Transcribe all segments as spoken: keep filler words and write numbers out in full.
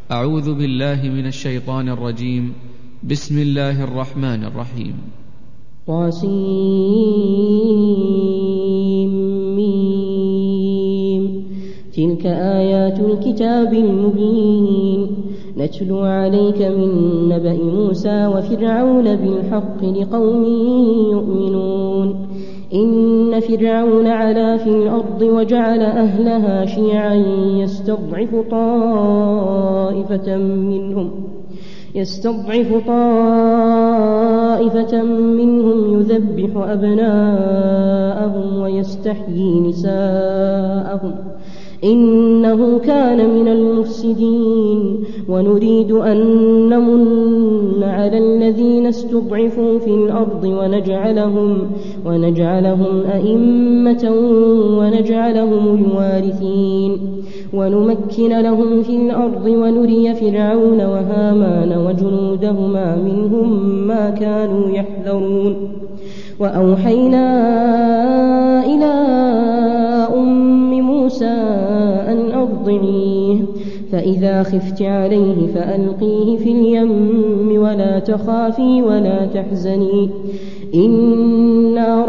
أعوذ بالله من الشيطان الرجيم. بسم الله الرحمن الرحيم. طاسيم. تلك آيات الكتاب المبين نتلو عليك من نبأ موسى وفرعون بالحق لقوم يؤمنون. إن فرعون علا في الأرض وجعل أهلها شيعا يستضعف طائفة منهم يستضعف طائفة منهم يذبح أبناءهم ويستحيي نساءهم إنه كان من المفسدين. ونريد أن نمن على الذين استضعفوا في الأرض ونجعلهم, ونجعلهم أئمة ونجعلهم الوارثين ونمكن لهم في الأرض ونري فرعون وهامان وجنودهما منهم ما كانوا يحذرون. وأوحينا إلى أم موسى أن أرضعيه فإذا خفت عليه فألقيه في اليم ولا تخافي ولا تحزني إنا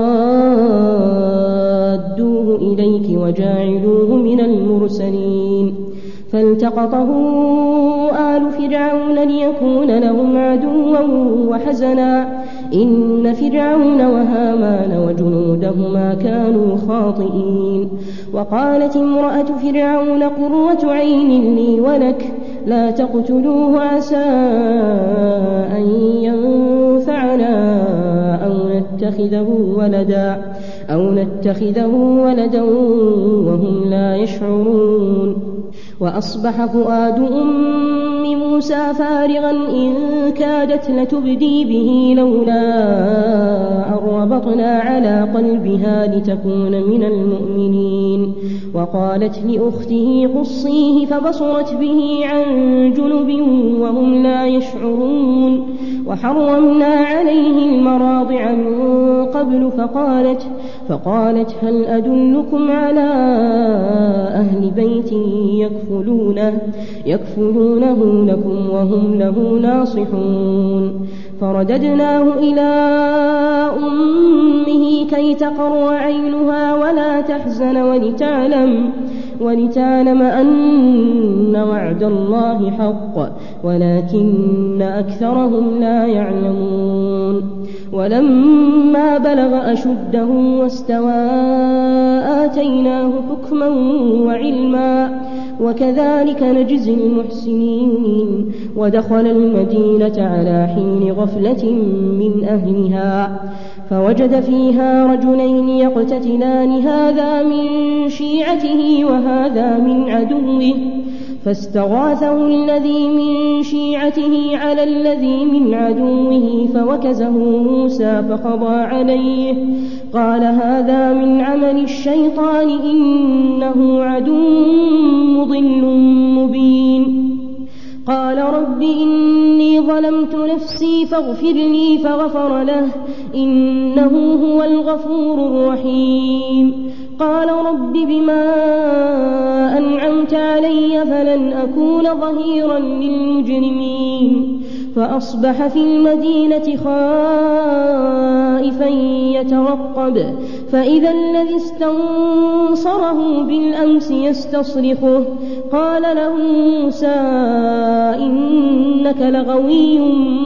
رادوه إليك وجاعلوه من المرسلين. فالتقطه آل فرعون ليكون لهم عدوا وحزنا إن فرعون وهامان وجنودهما كانوا خاطئين. وقالت امرأة فرعون قرة عين لي ولك لا تقتلوه عسى أن ينفعنا أو نتخذه ولدا أو نتخذه ولدا وهم لا يشعرون. وأصبح فؤاد أم موسى فارغا إن كادت لتبدي به لولا أن ربطنا على قلبها لتكون من المؤمنين. وقالت لأخته قصيه فبصرت به عن جنب وهم لا يشعرون. وحرمنا عليه المراضع من قبل فقالت, فقالت هل أدلكم على أهل بيت يكفلونه, يكفلونه لكم وهم له ناصحون. فرددناه إلى أمه كي تقر عينها ولا تحزن ولتعلم, ولتعلم أن وعد الله حق ولكن أكثرهم لا يعلمون. ولما بلغ أشده واستوى آتيناه حكما وعلما وكذلك نجزي المحسنين. ودخل المدينة على حين غفلة من أهلها فوجد فيها رجلين يقتتلان هذا من شيعته وهذا من عدوه فاستغاثه الذي من شيعته على الذي من عدوه فوكزه موسى فقضى عليه قال هذا من عمل الشيطان إنه عدو مضل مبين. قال رب إني ظلمت نفسي فاغفر لي فغفر له إنه هو الغفور الرحيم. قال رب بما أنعمت علي فلن أكون ظهيرا للمجرمين. فأصبح في المدينة خائفا يترقب فإذا الذي استنصره بالأمس يستصرخه قال له موسى إنك لغوي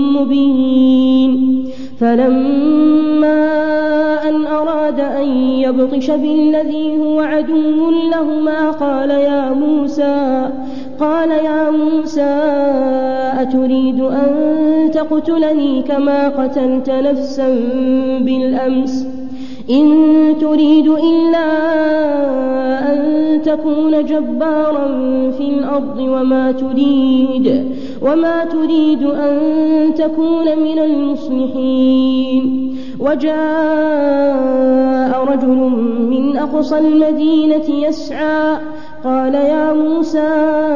مبين. فلما أن أراد أن يبطش بالذي هو عدو لهما قال يا موسى قال يا موسى أتريد أن تقتلني كما قتلت نفسا بالأمس إن تريد إلا أن تكون جبارا في الأرض وما تريد وما تريد أن تكون من المصلحين. وجاء رجل من أقصى المدينة يسعى قال يا موسى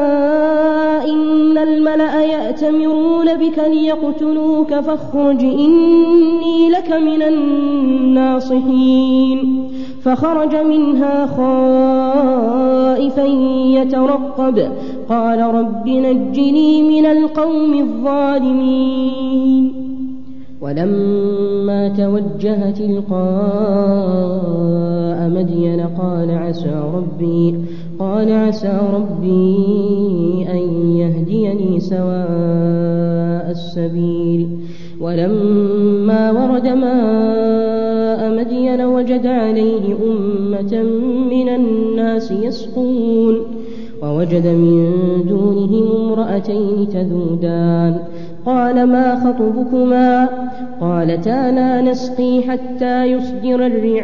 إن الملأ يأتمرون بك ليقتلوك فاخرج إني لك من الناصحين. فخرج منها خائفا يترقب قال رب نجني من القوم الظالمين. ولما توجه تلقاء مدين قال عسى ربي قال عسى ربي أن يهديني سواء السبيل. ولما ورد ماء مدين وجد عليه أمة من الناس يسقون ووجد من دونهم امرأتين تذودان قال ما خطبكما قالتا لا نسقي حتى يصدر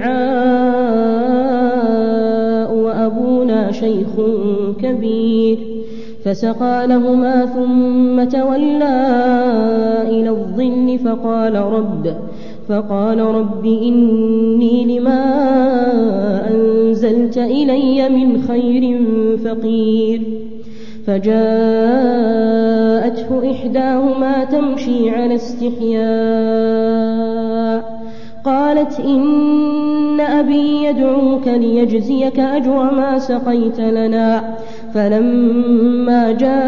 الرعاء وأبونا شيخ كبير. فسقى لهما ثم تولى إلى الظل فقال رب فقال رب إني لما أنزلت إلي من خير فقير. فجاءته إحداهما تمشي على استحياء قالت إن أبي يدعوك ليجزيك أجر ما سقيت لنا. فلما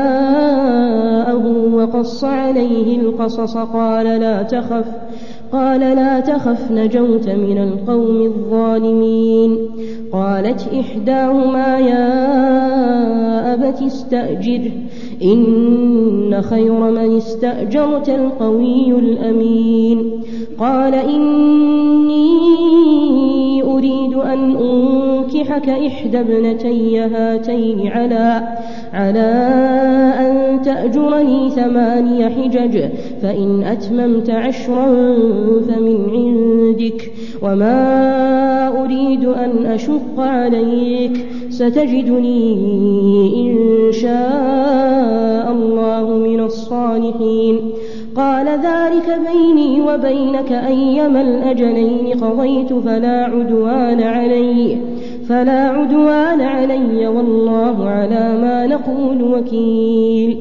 جاءه وقص عليه القصص قال لا تخف قال لا تخف نجوت من القوم الظالمين. قالت إحداهما يا أبت استأجره إن خير من استأجرت القوي الأمين. قال إني أريد أن أنكحك إحدى ابنتي هاتين على على أن تأجرني ثماني حجج فإن أتممت عشرا فمن عندك وما أريد أن أشق عليك ستجدني إن شاء الله من الصالحين. قال ذلك بيني وبينك أيما الأجلين قضيت فلا عدوان علي فلا عدوان علي والله على ما نقول وكيل.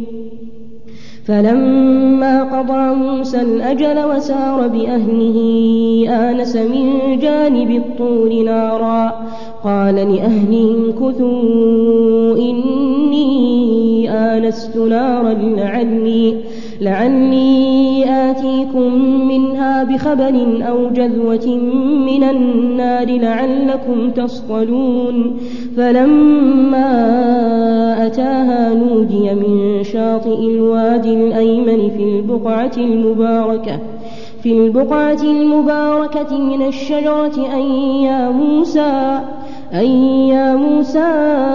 فلما قضى موسى الأجل وسار بأهله آنس من جانب الطور نارا قال لأهلهم كثوا إني آنست نارا لعلي لعلي آتيكم منها بخبر أو جذوة من النار لعلكم تصطلون. فلما أتاها نودي من شاطئ الوادي الأيمن في البقعة المباركة في البقعة المباركة من الشجرة أن يا موسى أن يا موسى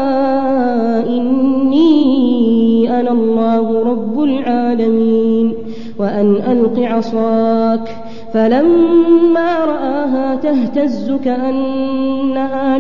إني أنا الله رب العالمين وأن ألق عصاك. فلما رآها تهتز كأنها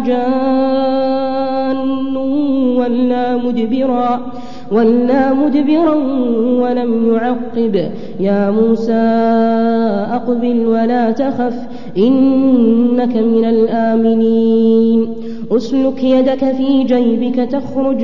جان ولا مدبرا ولا مدبرا ولم يعقب. يا موسى أقبل ولا تخف إنك من الآمنين. أسلك يدك في جيبك تخرج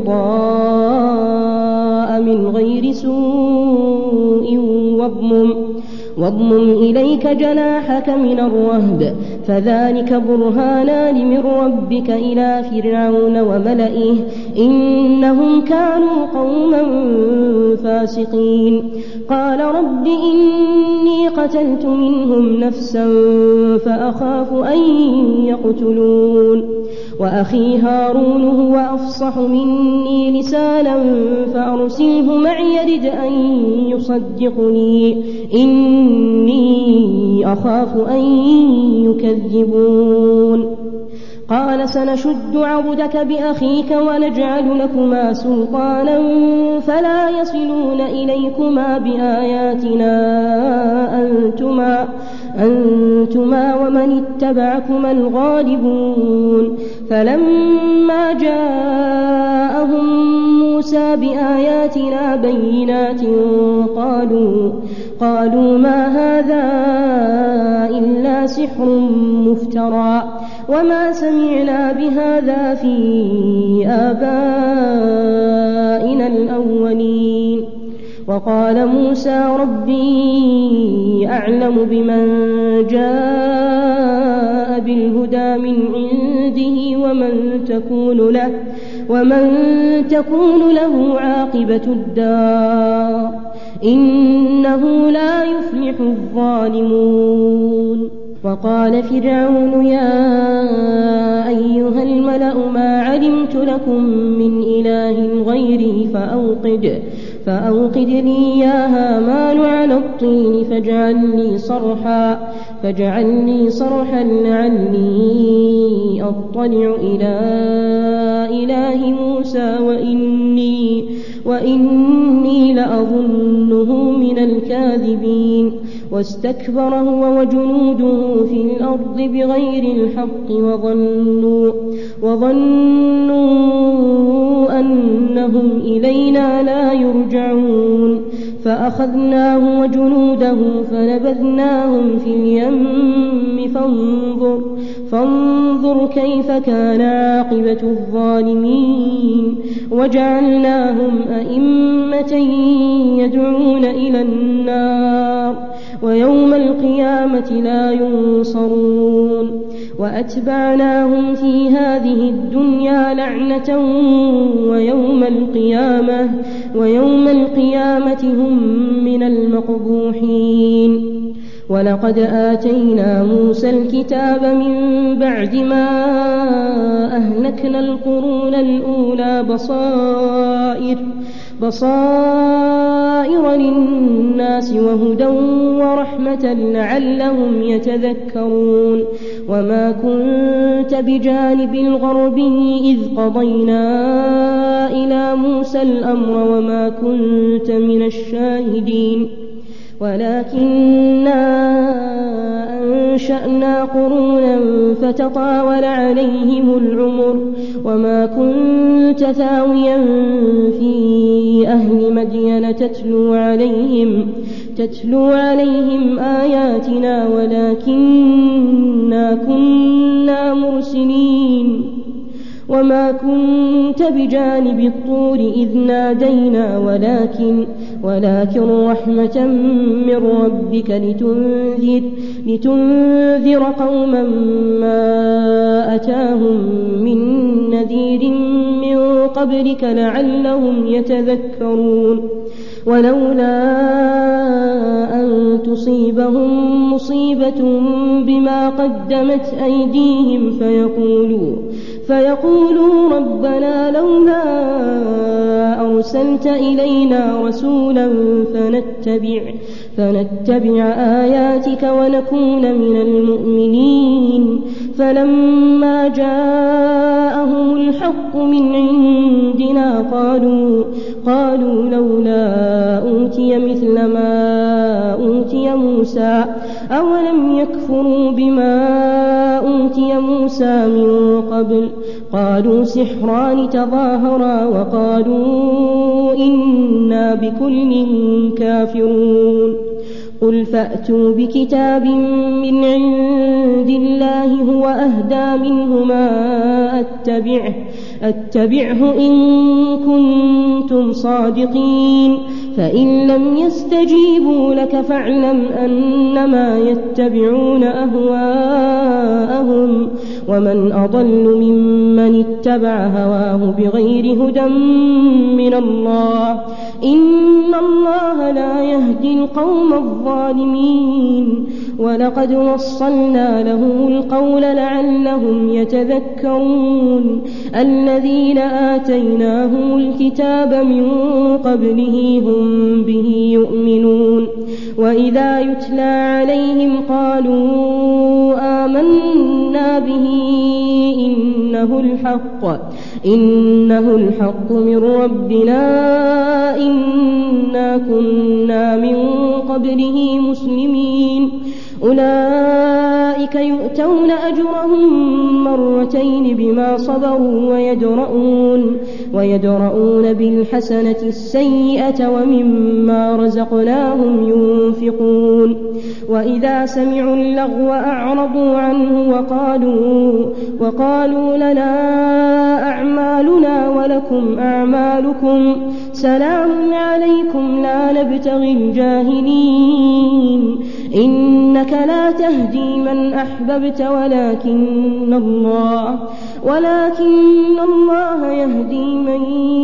بيضاء من غير سوء واضمم واضمم إليك جناحك من الرهب فذلك برهانان من ربك إلى فرعون وملئه إنهم كانوا قوما فاسقين. قال رب إني قتلت منهم نفسا فأخاف أن يقتلون وأخي هارون هو أفصح مني لسانا فأرسله معي يرد أن يصدقني إني أخاف أن يكذبون. قال سنشد عضدك بأخيك ونجعل لكما سلطانا فلا يصلون إليكما بآياتنا أنتما أنتما ومن اتبعكما الغالبون. فلما جاءهم موسى بآياتنا بينات قالوا قالوا ما هذا إلا سحر مفترى وما سمعنا بهذا في آبائنا الأولين. وقال موسى ربي أعلم بمن جاء بالهدى من عنده ومن تكون له ومن تكون له عاقبة الدار إنه لا يفلح الظالمون. وقال فرعون يا أيها الملأ ما علمت لكم من إله غيري فأوقد فأوقد لي يا هامان على الطين فاجعل لي صرحا فاجعل لي صرحا لعلي أطلع إلى إله موسى وإني وإني لأظنه من الكاذبين. واستكبر هو وجنوده في الأرض بغير الحق وظنوا وظنوا أنهم إلينا لا يرجعون فأخذناه وجنوده فنبذناهم في اليم فانظر فانظر كيف كان عاقبة الظالمين. وجعلناهم أئمة يدعون إلى النار ويوم القيامة لا ينصرون. وأتبعناهم في هذه الدنيا لعنة ويوم القيامة ويوم القيامة هم من المقبوحين. ولقد آتينا موسى الكتاب من بعد ما أهلكنا القرون الأولى بصائر بصائر للناس وهدى ورحمة لعلهم يتذكرون. وما كنت بجانب الغربي إذ قضينا إلى موسى الأمر وما كنت من الشاهدين ولكننا أنشأنا قرونا فتطاول عليهم العمر وما كنت ثاويا في أهل مدين تتلو عليهم تتلو عليهم آياتنا ولكننا كنا مرسلين. وما كنت بجانب الطور إذ نادينا ولكن ولكن رحمة من ربك لتنذر لتنذر قوما ما أتاهم من نذير من قبلك لعلهم يتذكرون. ولولا أن تصيبهم مصيبة بما قدمت أيديهم فيقولوا فيقولوا ربنا لولا أرسلت إلينا رسولا فنتبع فنتبع آياتك ونكون من المؤمنين. فلما جاءهم الحق من عندنا قالوا قالوا لولا أوتي مثل ما أوتي موسى أولم يكفروا بما أوتي موسى من قبل قالوا سحران تظاهرا وقالوا إنا بكل كافرون. قل فأتوا بكتاب من عند الله هو أهدى منهما أتبعه أتبعه إن كنتم صادقين. فإن لم يستجيبوا لك فاعلم أنما يتبعون أهواءهم ومن أضل ممن اتبع هواه بغير هدى من الله إن الله لا يهدي القوم الظالمين. ولقد وصلنا لهم القول لعلهم يتذكرون. الذين آتيناهم الكتاب من قبله هم به يؤمنون. وإذا يتلى عليهم قالوا آمنا به إنه الحق إنه الحق من ربنا إنا كنا من قبله مسلمين. أولئك يؤتون أجرهم مرتين بما صبروا ويدرؤون ويدرؤون بالحسنة السيئة ومما رزقناهم ينفقون. وإذا سمعوا اللغو أعرضوا عنه وقالوا وقالوا لنا أعمالنا ولكم أعمالكم سلام عليكم لا نبتغي الجاهلين إنك لا تهدي من أحببت ولكن الله ولكن الله يهدي من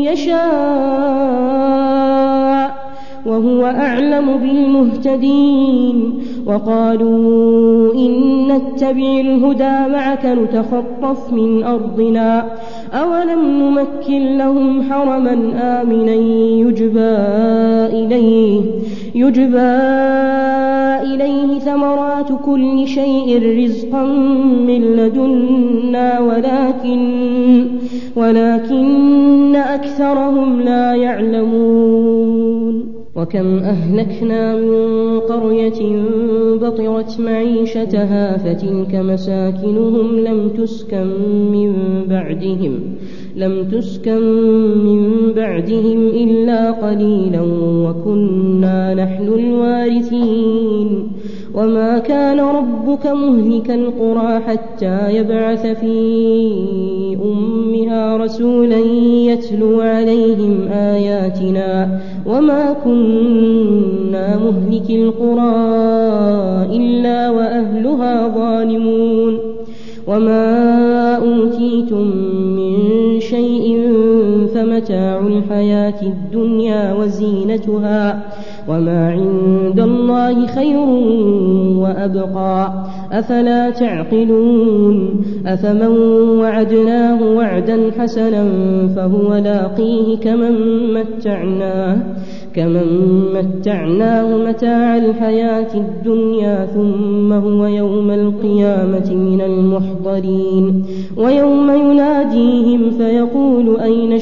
يشاء وهو أعلم بالمهتدين. وقالوا إن نتبع الهدى معك نتخطف من أرضنا أولم نمكن لهم حرما آمنا يجبى إليه, يجبى إليه ثمرات كل شيء رزقا من لدنا ولكن, ولكن أكثرهم لا يعلمون. وكم أهلكنا من قرية بطرت معيشتها فتلك مساكنهم لم تسكن من بعدهم لم تسكن من بعدهم إلا قليلا وكنا نحن الوارثين. وما كان ربك مهلك القرى حتى يبعث في أمها رسولا يتلو عليهم آياتنا وما كنا مهلك القرى إلا وأهلها ظالمون. وما أوتيتم من شيء فمتاع الحياة الدنيا وزينتها وما عند الله خير وأبقى أفلا تعقلون. أفمن وعدناه وعدا حسنا فهو لاقيه كمن متعناه كمن متعناه متاع الحياة الدنيا ثم هو يوم القيامة من المحضرين. ويوم يناديهم فيقول أين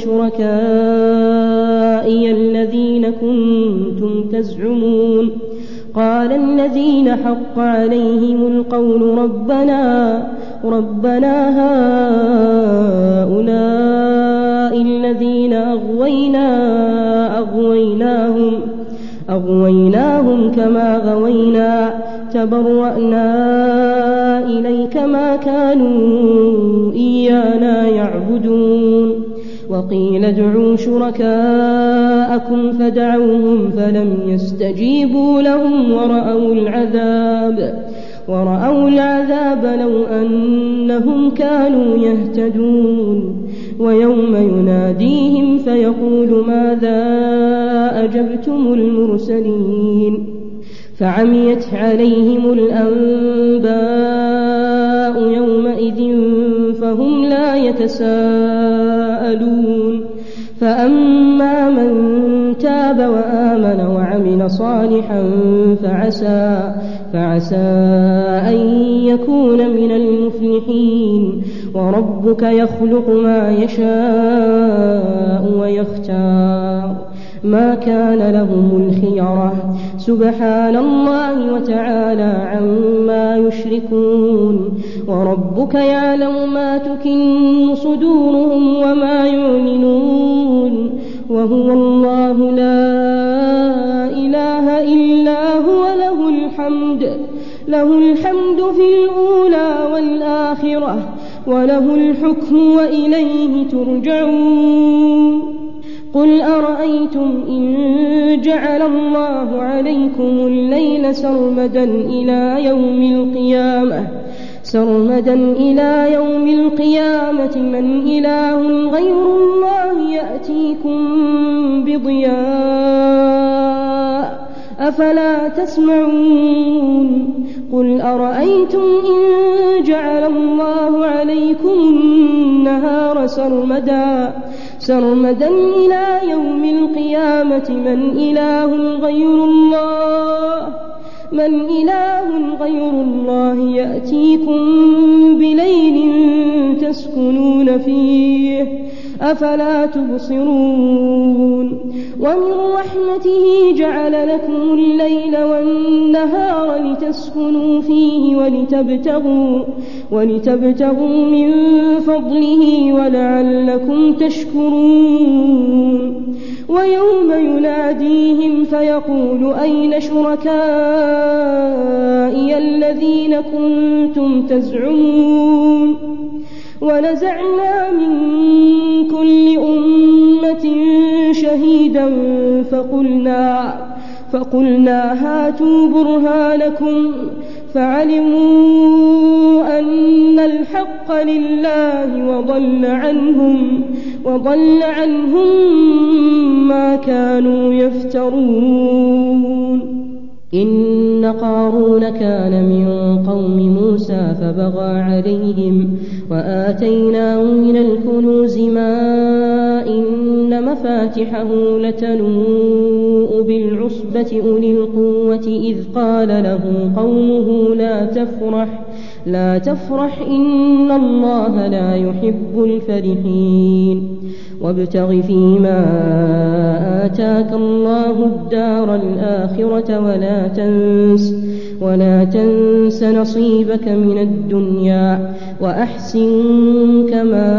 شركائي الذين كنتم تزعمون قال الذين حق عليهم القول ربنا ربنا هؤلاء الذين أغوينا أغويناهم أغويناهم كما غوينا تبرأنا إليك ما كانوا إيانا يعبدون. وقيل ادعوا شركاءكم فدعوهم فلم يستجيبوا لهم ورأوا العذاب ورأوا العذاب لو أنهم كانوا يهتدون. ويوم يناديهم فيقول ماذا أجبتم المرسلين فعميت عليهم الأنباء يومئذ فهم لا يتساءلون. فأما من تاب وآمن وعمل صالحا فعسى, فعسى أن يكون من المفلحين. وربك يخلق ما يشاء ويختار ما كان لهم الخيرة سبحان الله وتعالى عما يشركون. وربك يعلم ما تكن صدورهم وما يعلنون وهو الله لا إله إلا هو له الحمد له الحمد في الأولى والآخرة وله الحكم وإليه ترجعون. قل أرأيتم إن جعل الله عليكم الليل سرمدا إلى يوم القيامة سرمدا إلى يوم القيامة من إله غير الله يأتيكم بضياء أفلا تسمعون. قل أرأيتم إن جعل الله عليكم النهار سرمدا سرمدا إلى يوم القيامة من إله غير الله من إله غير الله يأتيكم بليل تسكنون فيه أفلا تبصرون. ومن رحمته جعل لكم الليل والنهار لتسكنوا فيه ولتبتغوا, ولتبتغوا من فضله ولعلكم تشكرون. ويوم يناديهم فيقول أين شركائي الذين كنتم تزعمون ونزعنا من كل أمة شهيدا فقلنا, فقلنا هاتوا برهانكم فعلموا أن الحق لله وضل عنهم, وضل عنهم ما كانوا يفترون. إن قارون كان من قوم موسى فبغى عليهم وآتيناه من الكنوز ما إن مفاتحه لتنوء بالعصبة أولي القوة إذ قال له قومه لا تفرح لا تفرح إن الله لا يحب الفرحين. وابتغ فيما آتاك الله الدار الآخرة ولا تنس ولا تنس نصيبك من الدنيا وأحسن كما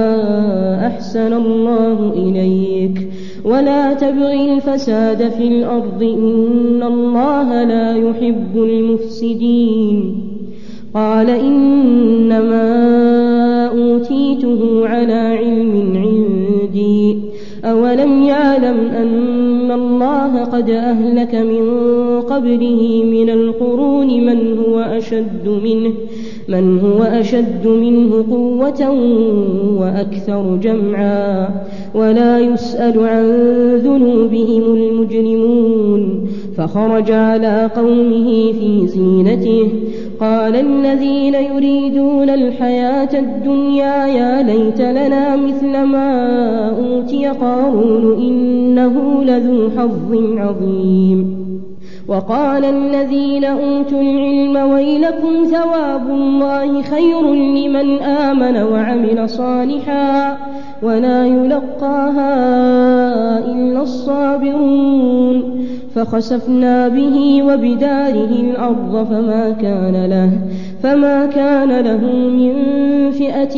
أحسن الله إليك ولا تبغ الفساد في الأرض إن الله لا يحب المفسدين. قال إنما أوتيته على علم عندي أولم يعلم أن الله قد أهلك من قبله من القرون من هو أشد منه من هو أشد منه قوة وأكثر جمعا ولا يسأل عن ذنوبهم المجرمون. فخرج على قومه في زينته قال الذين يريدون الحياة الدنيا يا ليت لنا مثل ما أوتي قارون إنه لذو حظ عظيم. وقال الذين أوتوا العلم ويلكم ثواب الله خير لمن آمن وعمل صالحا ولا يلقاها إلا الصابرون. فخسفنا به وبداره الأرض فما كان له فما كان له من فئة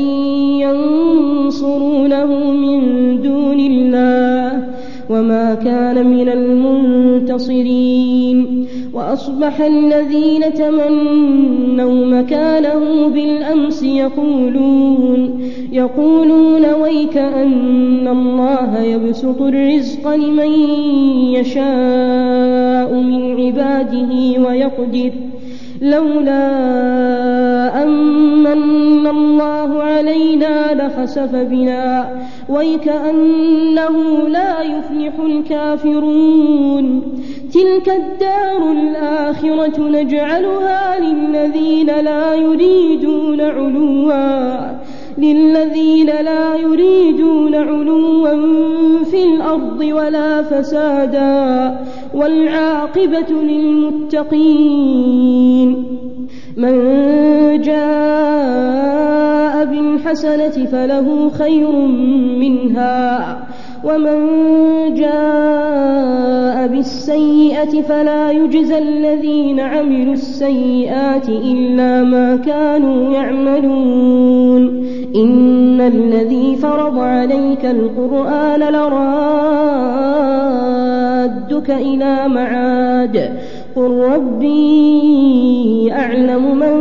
ينصرونه من دون الله وما كان من المنتصرين. وأصبح الذين تمنوا مكانه بالأمس يقولون يقولون ويك أن الله يبسط الرزق لمن يشاء من عباده ويقدر لولا أمن الله علينا لخسف بنا ويكأنه لا يفلح الكافرون. تلك الدار الآخرة نجعلها للذين لا يريدون علوا للذين لا يريدون علوا في الأرض ولا فسادا والعاقبة للمتقين. من جاء بالحسنة فله خير منها ومن جاء بالسيئة فلا يجزى الذين عملوا السيئات إلا ما كانوا يعملون. إن الذي فرض عليك القرآن لرادك إلى معاد قل ربي أعلم من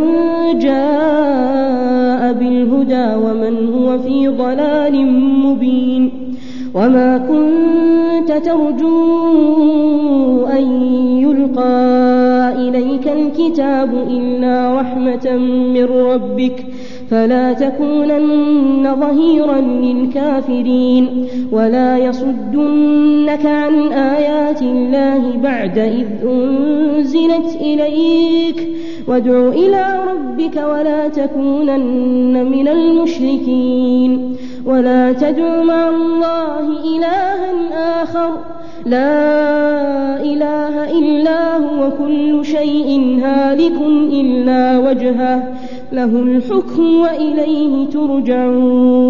جاء بالهدى ومن هو في ضلال مبين. وما كنت ترجو أن يلقى إليك الكتاب إلا رحمة من ربك فلا تكونن ظهيرا للكافرين ولا يصدنك عن آيات الله بعد إذ أنزلت إليك وادع إلى ربك ولا تكونن من المشركين. ولا تدع مع الله إلها آخر لا إله إلا هو كل شيء هالك إلا وجهه له الحكم وإليه ترجعون.